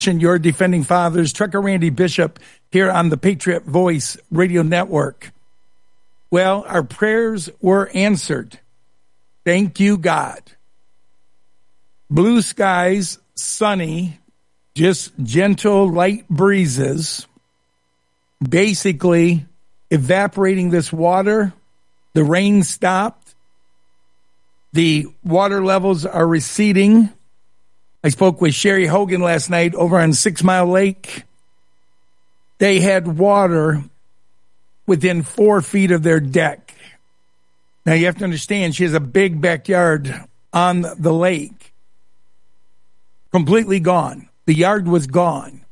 Your defending fathers, Trucker Randy Bishop, here on the Patriot Voice Radio Network. Well, our prayers were answered. Thank you, God. Blue skies, sunny, just gentle, light breezes, basically evaporating this water. The rain stopped. The water levels are receding. I spoke with Sherry Hogan last night over on 6 Mile Lake. They had water within 4 feet of their deck. Now you have to understand, she has a big backyard on the lake. Completely gone. The yard was gone.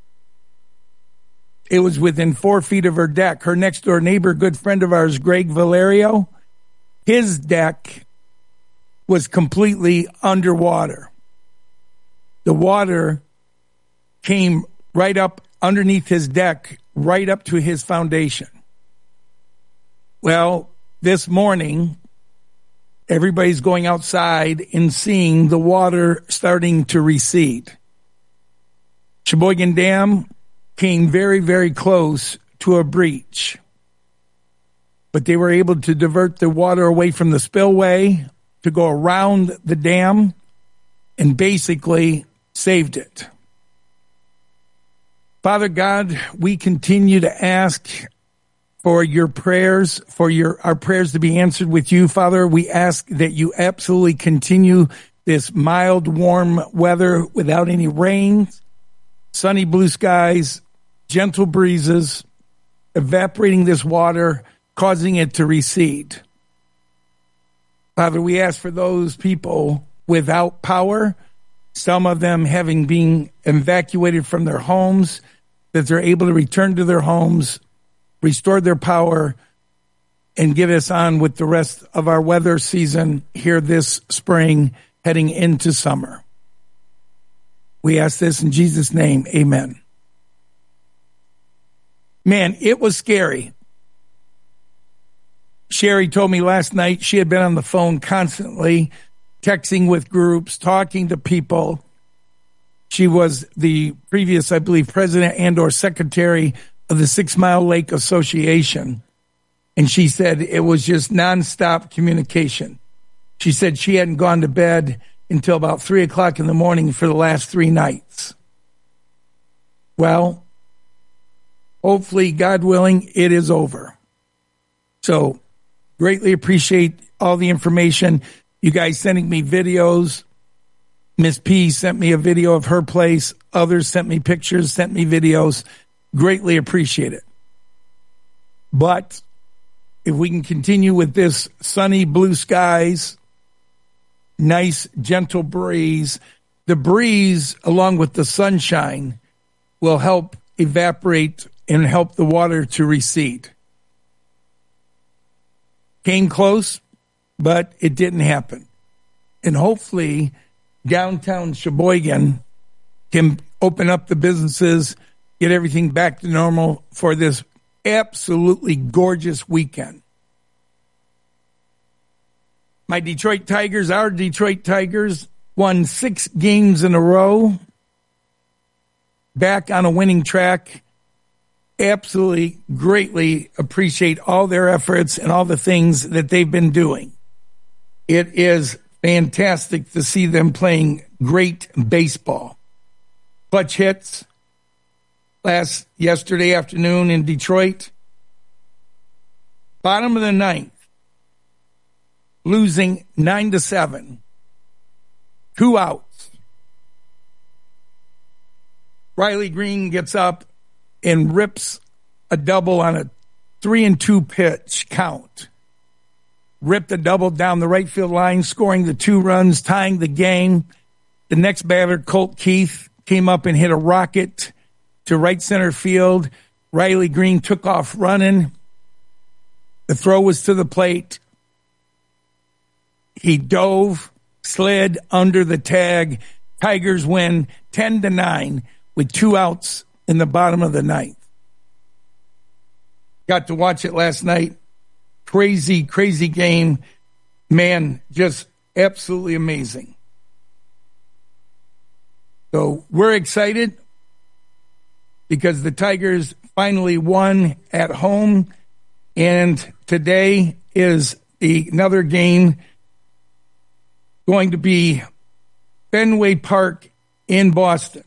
It was within 4 feet of her deck. Her next door neighbor, good friend of ours, Greg Valerio, his deck was completely underwater. The water came right up underneath his deck, right up to his foundation. Well, this morning, everybody's going outside and seeing the water starting to recede. Sheboygan Dam came very, very close to a breach, but they were able to divert the water away from the spillway to go around the dam and basically saved it. Father God, we continue to ask for your prayers, for our prayers to be answered with you. Father, we ask that you absolutely continue this mild, warm weather without any rain, sunny blue skies, gentle breezes, evaporating this water, causing it to recede. Father, we ask for those people without power, some of them having been evacuated from their homes, that they're able to return to their homes, restore their power, and get us on with the rest of our weather season here this spring, heading into summer. We ask this in Jesus' name, amen. Man, it was scary. Sherry told me last night she had been on the phone constantly, texting with groups, talking to people. She was the previous, I believe, president and or secretary of the 6 Mile Lake Association. And she said it was just nonstop communication. She said she hadn't gone to bed until about 3 o'clock in the morning for the last 3 nights. Well, hopefully, God willing, it is over. So greatly appreciate all the information. You guys sending me videos. Miss P sent me a video of her place. Others sent me pictures, sent me videos. Greatly appreciate it. But if we can continue with this sunny blue skies, nice gentle breeze, the breeze along with the sunshine will help evaporate and help the water to recede. Came close, but it didn't happen. And hopefully downtown Sheboygan can open up the businesses, get everything back to normal for this absolutely gorgeous weekend. My Detroit Tigers, our Detroit Tigers, won 6 games in a row, back on a winning track. Absolutely greatly appreciate all their efforts and all the things that they've been doing. It is fantastic to see them great baseball. Clutch hits yesterday afternoon in Detroit. Bottom of the 9th, losing 9-7. 2 outs. Riley Green gets up and rips a double on a 3-2 pitch count. Ripped a double down the right field line, scoring the 2 runs, tying the game. The next batter, Colt Keith, came up and hit a rocket to right center field. Riley Green took off running. The throw was to the plate. He dove, slid under the tag. Tigers win 10-9 with 2 outs in the bottom of the 9th. Got to watch it last night. Crazy, crazy game. Man, just absolutely amazing. So we're excited. because the Tigers finally won at home, and today is another game going to be Fenway Park in Boston.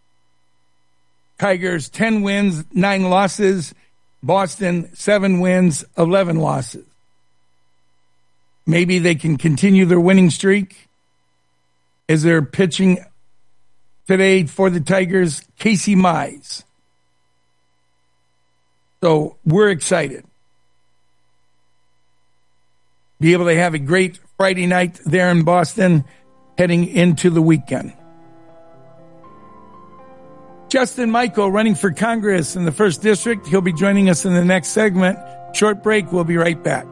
Tigers 10 wins, 9 losses. Boston 7 wins, 11 losses. Maybe they can continue their winning streak. Is there pitching today for the Tigers? Casey Mize. So we're excited. Be able to have a great Friday night there in Boston heading into the weekend. Justin Michael running for Congress in the 1st District. He'll be joining us in the next segment. Short break. We'll be right back.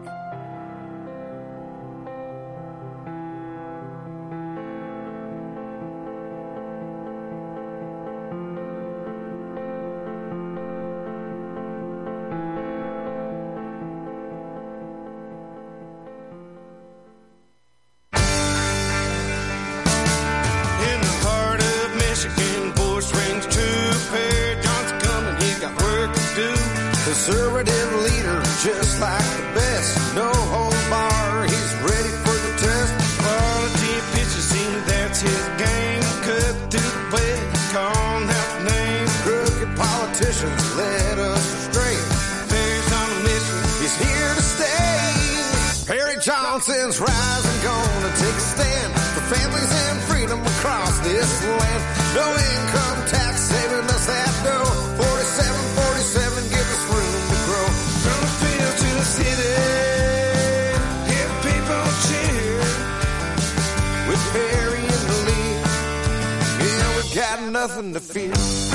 Conservative leader, just like the best. No holds bar, he's ready for the test. Quality pitches seem that's his game. Cut through the play, calling out the name. Crooked politicians led us astray. Perry's on a mission, he's here to stay. Perry Johnson's rising, gonna take a stand for families and freedom across this land. No income tax saving us that dough. 47, give us room to grow. From the field to the city, hear the people cheer. With Perry in the lead, yeah, we got nothing to fear.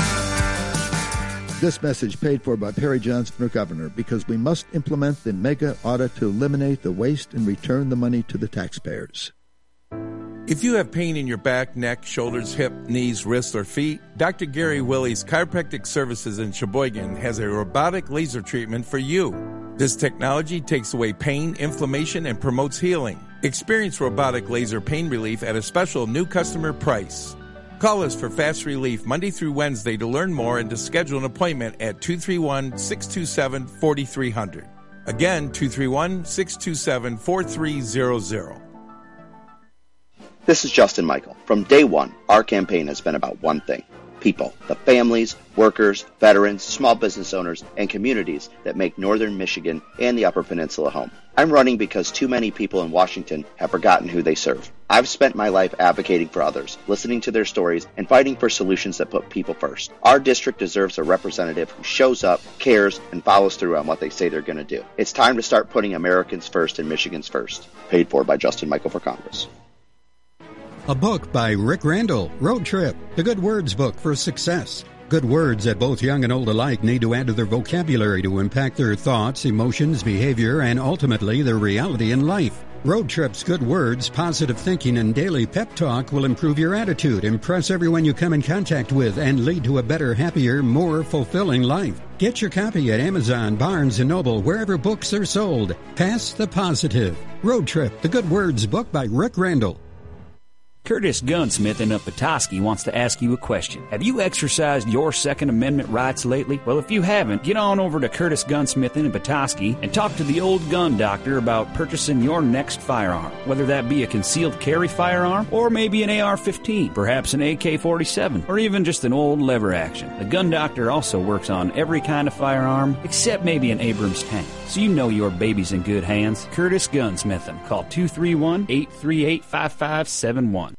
This message paid for by Perry Johnson for governor, because we must implement the mega audit to eliminate the waste and return the money to the taxpayers. If you have pain in your back, neck, shoulders, hip, knees, wrists, or feet, Dr. Gary Willie's Chiropractic Services in Sheboygan has a robotic laser treatment for you. This technology takes away pain, inflammation, and promotes healing. Experience robotic laser pain relief at a special new customer price. Call us for fast relief Monday through Wednesday to learn more and to schedule an appointment at 231-627-4300. Again, 231-627-4300. This is Justin Michael. From day one, our campaign has been about one thing: people, the families, workers, veterans, small business owners, and communities that make Northern Michigan and the Upper Peninsula home. I'm running because too many people in Washington have forgotten who they serve. I've spent my life advocating for others, listening to their stories, and fighting for solutions that put people first. Our district deserves a representative who shows up, cares, and follows through on what they say they're going to do. It's time to start putting Americans first and Michigans first. Paid for by Justin Michael for Congress. A book by Rick Randall, Road Trip, the Good Words book for success. Good words that both young and old alike need to add to their vocabulary to impact their thoughts, emotions, behavior, and ultimately their reality in life. Road Trip's Good Words, positive thinking, and daily pep talk will improve your attitude, impress everyone you come in contact with, and lead to a better, happier, more fulfilling life. Get your copy at Amazon, Barnes & Noble, wherever books are sold. Pass the positive. Road Trip, the Good Words book by Rick Randall. Curtis Gunsmith in Petoskey wants to ask you a question. Have you exercised your Second Amendment rights lately? Well, if you haven't, get on over to Curtis Gunsmith in Petoskey and talk to the old gun doctor about purchasing your next firearm. Whether that be a concealed carry firearm or maybe an AR-15, perhaps an AK-47, or even just an old lever action. The gun doctor also works on every kind of firearm except maybe an Abrams tank. So you know your baby's in good hands. Curtis Gunsmith. Call 231-838-5571.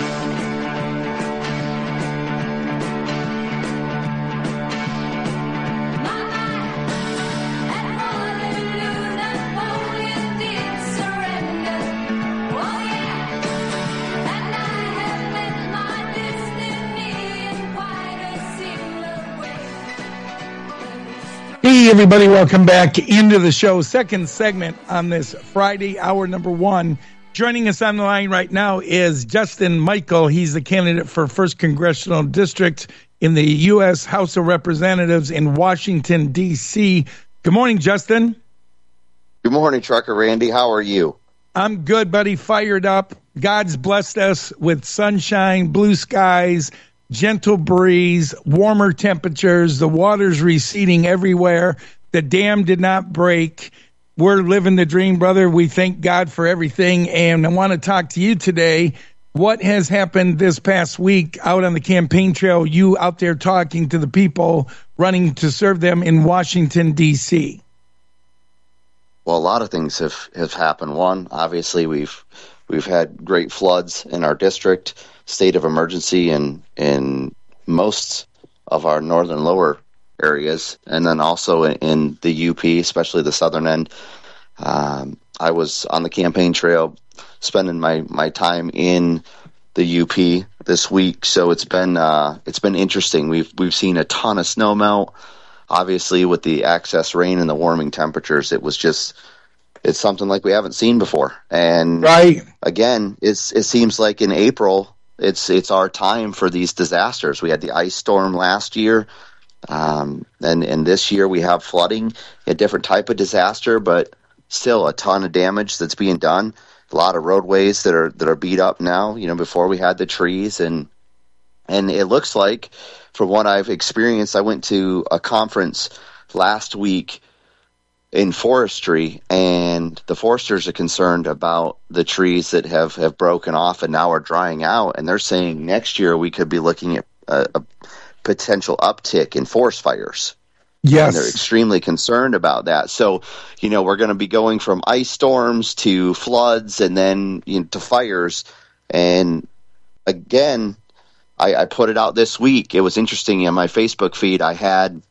Hey, everybody, welcome back into the show. Second segment on this Friday, hour number 1. Joining us on the line right now is Justin Michael. He's the candidate for 1st Congressional District in the U.S. House of Representatives in Washington, D.C. Good morning, Justin. Good morning, Trucker Randy. How are you? I'm good, buddy. Fired up. God's blessed us with sunshine, blue skies, gentle breeze, warmer temperatures, the water's receding everywhere. The dam did not break. We're living the dream, brother. We thank God for everything. And I want to talk to you today. What has happened this past week out on the campaign trail, you out there talking to the people, running to serve them in Washington, D.C.? Well, a lot of things have happened. One, obviously, we've had great floods in our district, state of emergency in most of our northern lower areas, and then also in the UP, especially the southern end. I was on the campaign trail spending my time in the UP this week, so it's been interesting. We've seen a ton of snow melt. Obviously, with the excess rain and the warming temperatures, it's something like we haven't seen before. And right. Again, it seems like in April, it's our time for these disasters. We had the ice storm last year, and this year we have flooding, a different type of disaster, but still a ton of damage that's being done. A lot of roadways that are beat up now. Before we had the trees, and it looks like, from what I've experienced, I went to a conference last week in forestry, and the foresters are concerned about the trees that have broken off and now are drying out, and they're saying next year we could be looking at a potential uptick in forest fires. Yes. And they're extremely concerned about that. So, we're going to be going from ice storms to floods and then to fires. And again, I put it out this week. It was interesting. In my Facebook feed, I had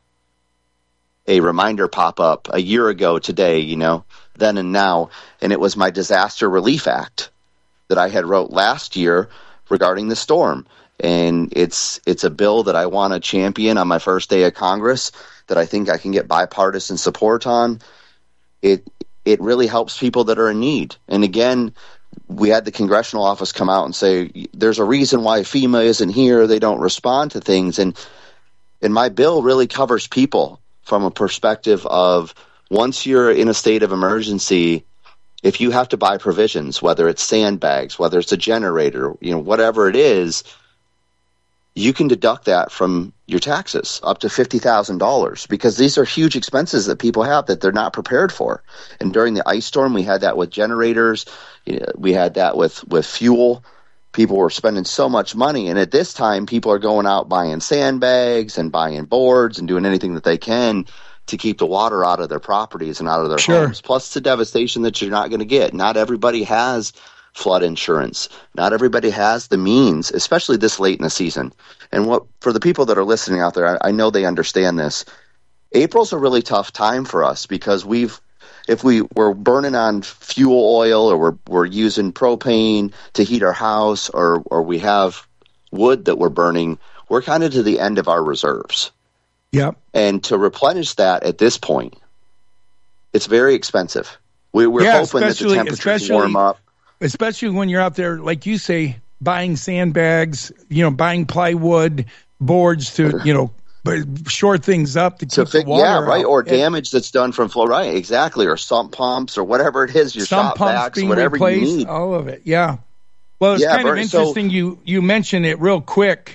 a reminder pop up a year ago today, then and now. And it was my Disaster Relief Act that I had wrote last year regarding the storm. And it's a bill that I want to champion on my first day of Congress, that I think I can get bipartisan support on. It really helps people that are in need. And again, we had the congressional office come out and say, there's a reason why FEMA isn't here. They don't respond to things. And my bill really covers people from a perspective of, once you're in a state of emergency, if you have to buy provisions, whether it's sandbags, whether it's a generator, whatever it is, you can deduct that from your taxes up to $50,000, because these are huge expenses that people have that they're not prepared for. And during the ice storm, we had that with generators. We had that with fuel. People were spending so much money. And at this time, people are going out buying sandbags and buying boards and doing anything that they can to keep the water out of their properties and out of their homes. Plus the devastation that you're not going to get. Not everybody has flood insurance. Not everybody has the means, especially this late in the season. And for the people that are listening out there, I know they understand this. April's a really tough time for us, because if we're burning on fuel oil, or we're using propane to heat our house, or we have wood that we're burning, we're kind of to the end of our reserves. Yep. And to replenish that at this point, it's very expensive. We're hoping that the temperatures warm up. Especially when you're out there, like you say, buying sandbags, buying plywood, boards to, shore things up to keep the water out. Right, or damage that's done from flow, right, exactly, or sump pumps, or whatever it is, your shop vacs, whatever replaced, you need. All of it, yeah. Well, it's kind of interesting you mentioned it real quick.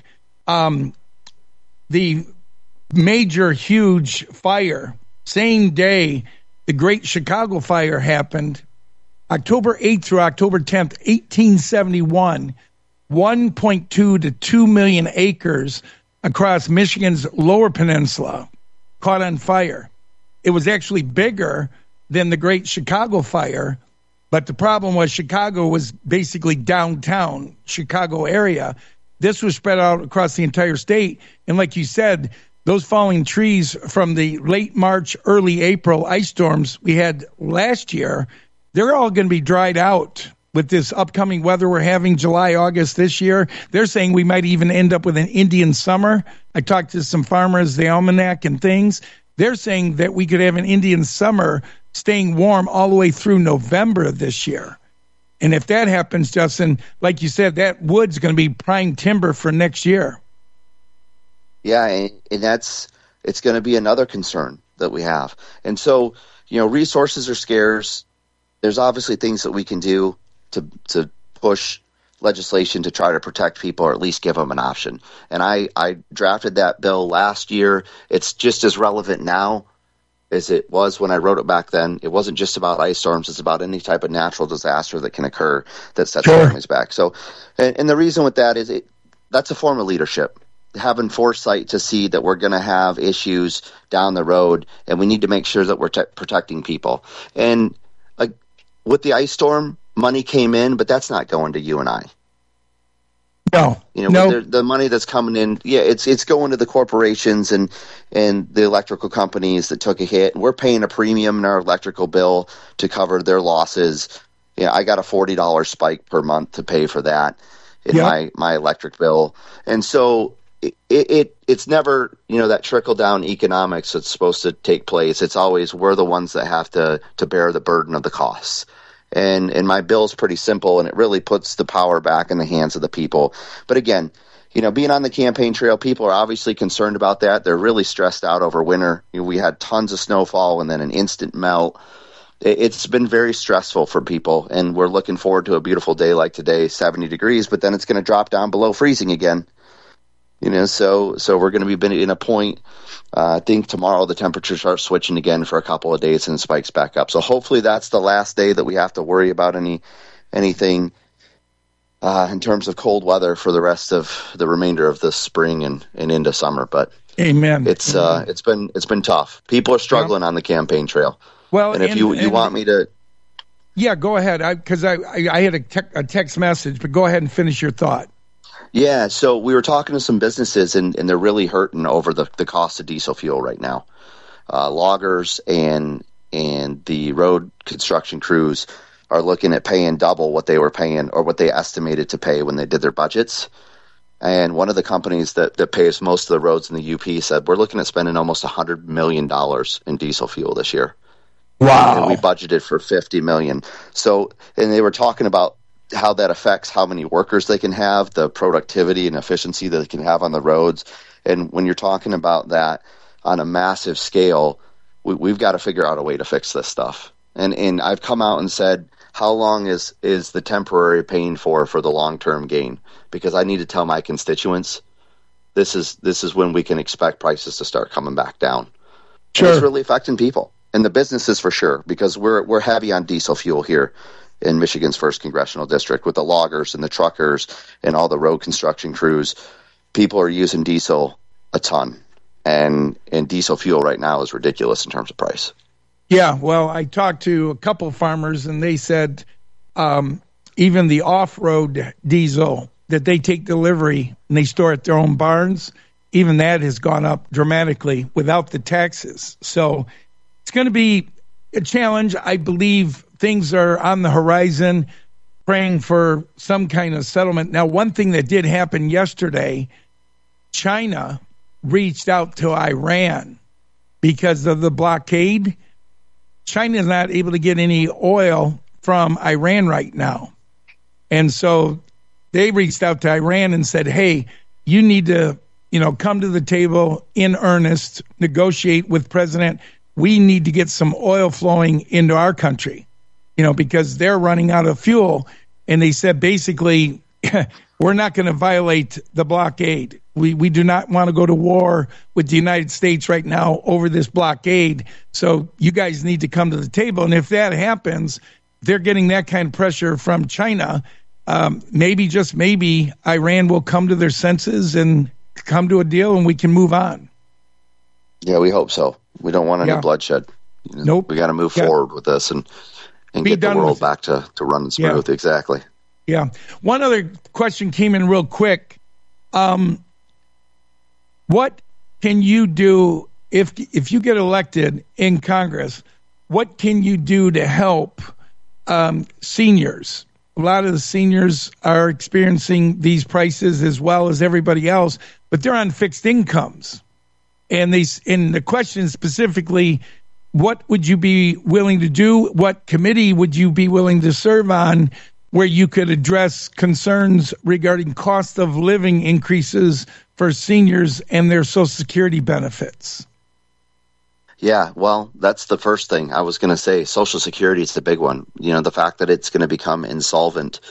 The major, huge fire, same day the Great Chicago Fire happened, October 8th through October 10th, 1871, 1.2 to 2 million acres across Michigan's Lower Peninsula caught on fire. It was actually bigger than the Great Chicago Fire, but the problem was Chicago was basically downtown Chicago area. This was spread out across the entire state. And like you said, those falling trees from the late March, early April ice storms we had last year, they're all going to be dried out with this upcoming weather we're having July, August this year. They're saying we might even end up with an Indian summer. I talked to some farmers, the almanac and things. They're saying that we could have an Indian summer staying warm all the way through November this year. And if that happens, Justin, like you said, that wood's going to be prime timber for next year. Yeah, and it's going to be another concern that we have. And so, resources are scarce. There's obviously things that we can do to push legislation to try to protect people or at least give them an option. And I drafted that bill last year. It's just as relevant now as it was when I wrote it back then. It wasn't just about ice storms. It's about any type of natural disaster that can occur that sets families back. So, and the reason with that is that's a form of leadership, having foresight to see that we're going to have issues down the road, and we need to make sure that we're protecting people. And like with the ice storm, money came in, but that's not going to you and I. No, the money that's coming in, it's going to the corporations and the electrical companies that took a hit. And we're paying a premium in our electrical bill to cover their losses. I got a $40 spike per month to pay for that in my electric bill. And so it's never, that trickle down economics that's supposed to take place. It's always we're the ones that have to bear the burden of the costs. And my bill is pretty simple, and it really puts the power back in the hands of the people. But again, being on the campaign trail, people are obviously concerned about that. They're really stressed out over winter. We had tons of snowfall and then an instant melt. It's been very stressful for people, and we're looking forward to a beautiful day like today, 70 degrees, but then it's going to drop down below freezing again. So we're going to be in a point. I think tomorrow the temperature starts switching again for a couple of days and spikes back up. So hopefully that's the last day that we have to worry about anything in terms of cold weather for the rest of the remainder of the spring and into summer. But amen. It's been tough. People are struggling on the campaign trail. Well, and if you want me to, go ahead. Because I had a text message, but go ahead and finish your thought. Yeah, so we were talking to some businesses, and they're really hurting over the cost of diesel fuel right now. Loggers and the road construction crews are looking at paying double what they were paying or what they estimated to pay when they did their budgets. And one of the companies that pays most of the roads in the UP said, we're looking at spending almost $100 million in diesel fuel this year. Wow. And we budgeted for $50 million. So, and they were talking about how that affects how many workers they can have, the productivity and efficiency that they can have on the roads. And when you're talking about that on a massive scale, we've got to figure out a way to fix this stuff. And I've come out and said, how long is the temporary pain for the long-term gain? Because I need to tell my constituents this is when we can expect prices to start coming back down. Sure. And it's really affecting people and the businesses for sure, because we're heavy on diesel fuel here in Michigan's 1st Congressional District with the loggers and the truckers and all the road construction crews. People are using diesel a ton, and diesel fuel right now is ridiculous in terms of price. Yeah, well, I talked to a couple of farmers, and they said even the off-road diesel that they take delivery and they store at their own barns, even that has gone up dramatically without the taxes. So it's going to be a challenge. I believe things are on the horizon, praying for some kind of settlement. Now, one thing that did happen yesterday, China reached out to Iran because of the blockade. China is not able to get any oil from Iran right now. And so they reached out to Iran and said, hey, you need to, come to the table in earnest, negotiate with President. We need to get some oil flowing into our country, because they're running out of fuel. And they said, basically, we're not going to violate the blockade. We do not want to go to war with the United States right now over this blockade. So you guys need to come to the table. And if that happens, they're getting that kind of pressure from China. Maybe, just maybe, Iran will come to their senses and come to a deal and we can move on. Yeah, we hope so. We don't want any bloodshed. Nope. We got to move forward with this and get the world back to running smooth. Yeah. Exactly. Yeah. One other question came in real quick. What can you do if you get elected in Congress? What can you do to help seniors? A lot of the seniors are experiencing these prices as well as everybody else, but they're on fixed incomes. And the question specifically, what would you be willing to do? What committee would you be willing to serve on where you could address concerns regarding cost of living increases for seniors and their Social Security benefits? Yeah, well, that's the first thing I was going to say. Social Security is the big one. The fact that it's going to become insolvent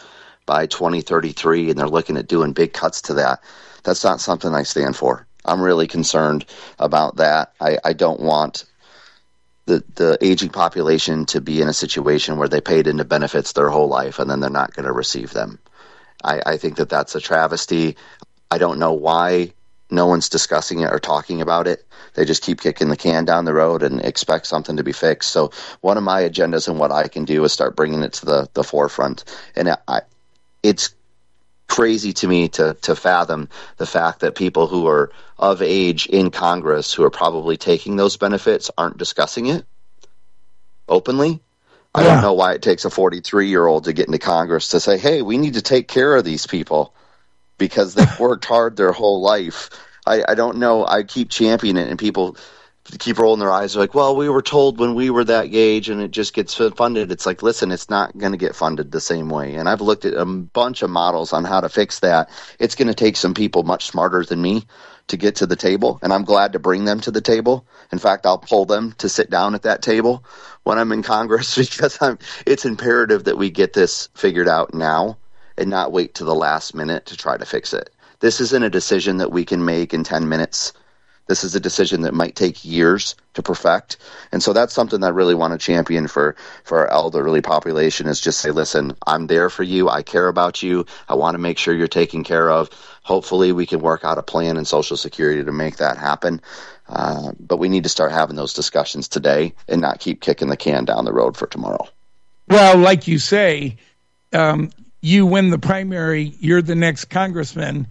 by 2033, and they're looking at doing big cuts to that. That's not something I stand for. I'm really concerned about that. I don't want the aging population to be in a situation where they paid into benefits their whole life and then they're not going to receive them. I think that that's a travesty. I don't know why no one's discussing it or talking about it. They just keep kicking the can down the road and expect something to be fixed. So one of my agendas and what I can do is start bringing it to the forefront. And it's crazy to me to fathom the fact that people who are of age in Congress who are probably taking those benefits aren't discussing it openly. I don't know why it takes a 43-year-old to get into Congress to say, hey, we need to take care of these people because they've worked hard their whole life. I don't know. I keep championing it, and people keep rolling their eyes. They're like, well, we were told when we were that age, and it just gets funded. It's like, listen, it's not going to get funded the same way. And I've looked at a bunch of models on how to fix that. It's going to take some people much smarter than me to get to the table, and I'm glad to bring them to the table. In fact, I'll pull them to sit down at that table when I'm in Congress because it's imperative that we get this figured out now and not wait to the last minute to try to fix it. This isn't a decision that we can make in 10 minutes. This is a decision that might take years to perfect. And so that's something that I really want to champion for our elderly population is just say, listen, I'm there for you. I care about you. I want to make sure you're taken care of. Hopefully we can work out a plan in Social Security to make that happen. But we need to start having those discussions today and not keep kicking the can down the road for tomorrow. Well, like you say, you win the primary, you're the next congressman.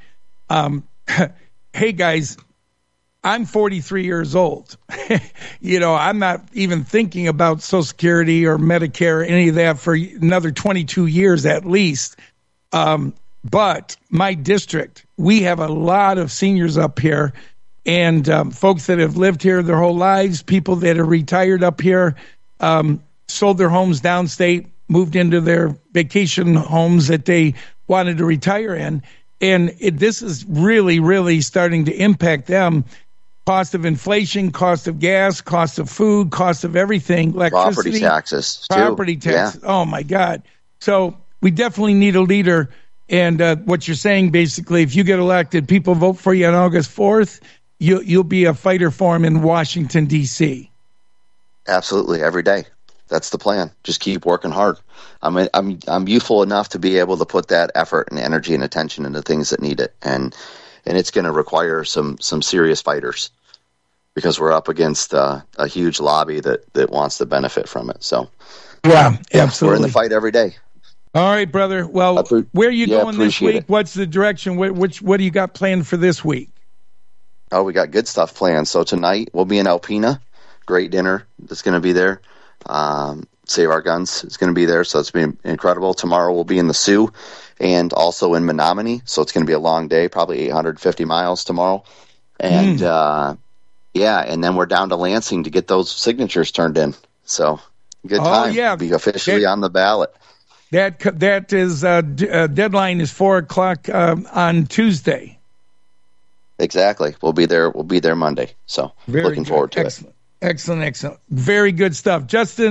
Hey, guys, I'm 43 years old. I'm not even thinking about Social Security or Medicare or any of that for another 22 years at least. But my district, we have a lot of seniors up here and folks that have lived here their whole lives, people that are retired up here, sold their homes downstate, moved into their vacation homes that they wanted to retire in. And this is really, really starting to impact them. Cost of inflation, cost of gas, cost of food, cost of everything, electricity. Property taxes. Yeah. Oh, my God. So we definitely need a leader. And what you're saying, basically, if you get elected, people vote for you on August 4th, you'll be a fighter for them in Washington, D.C. Absolutely, every day. That's the plan. Just keep working hard. I'm youthful enough to be able to put that effort and energy and attention into things that need it. And it's going to require some serious fighters because we're up against a huge lobby that wants to benefit from it. So, yeah, absolutely. We're in the fight every day. All right, brother. Well, where are you going this week? It. What's the direction? What do you got planned for this week? Oh, we got good stuff planned. So tonight we'll be in Alpena. Great dinner that's going to be there. Save Our Guns is going to be there, so it's been incredible. Tomorrow we'll be in the Sioux and also in Menominee, so it's going to be a long day, probably 850 miles tomorrow. And and then we're down to Lansing to get those signatures turned in. So good time. Yeah. Be officially on the ballot. That is deadline is 4:00 on Tuesday. Exactly. We'll be there Monday. So looking forward to it. Excellent. Very good stuff.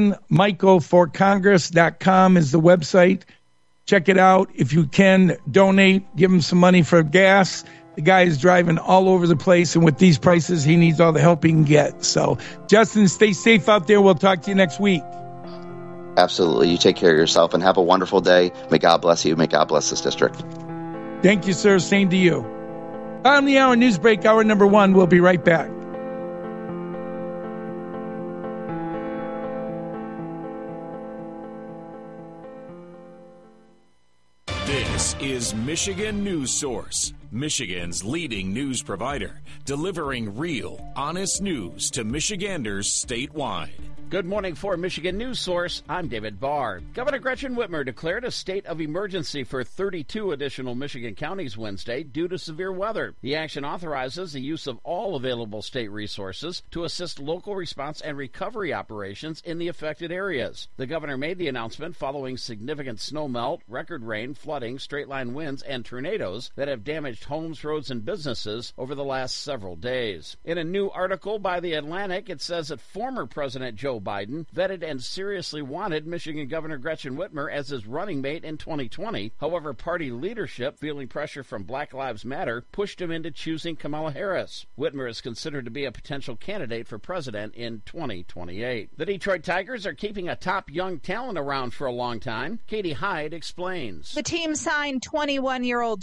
JustinMichaelForCongress.com is the website. Check it out. If you can, donate, give him some money for gas. The guy is driving all over the place, and with these prices, he needs all the help he can get. So, Justin, stay safe out there. We'll talk to you next week. Absolutely. You take care of yourself and have a wonderful day. May God bless you. May God bless this district. Thank you, sir. Same to you. On the hour news break, hour number 1. We'll be right back. This is Michigan News Source, Michigan's leading news provider, delivering real, honest news to Michiganders statewide. Good morning for Michigan News Source. I'm David Barr. Governor Gretchen Whitmer declared a state of emergency for 32 additional Michigan counties Wednesday due to severe weather. The action authorizes the use of all available state resources to assist local response and recovery operations in the affected areas. The governor made the announcement following significant snowmelt, record rain, flooding, straight-line winds, and tornadoes that have damaged homes, roads, and businesses over the last several days. In a new article by The Atlantic, it says that former President Joe Biden vetted and seriously wanted Michigan Governor Gretchen Whitmer as his running mate in 2020. However, party leadership, feeling pressure from Black Lives Matter, pushed him into choosing Kamala Harris. Whitmer is considered to be a potential candidate for president in 2028. The Detroit Tigers are keeping a top young talent around for a long time. Katie Hyde explains. The team signed 21-year-old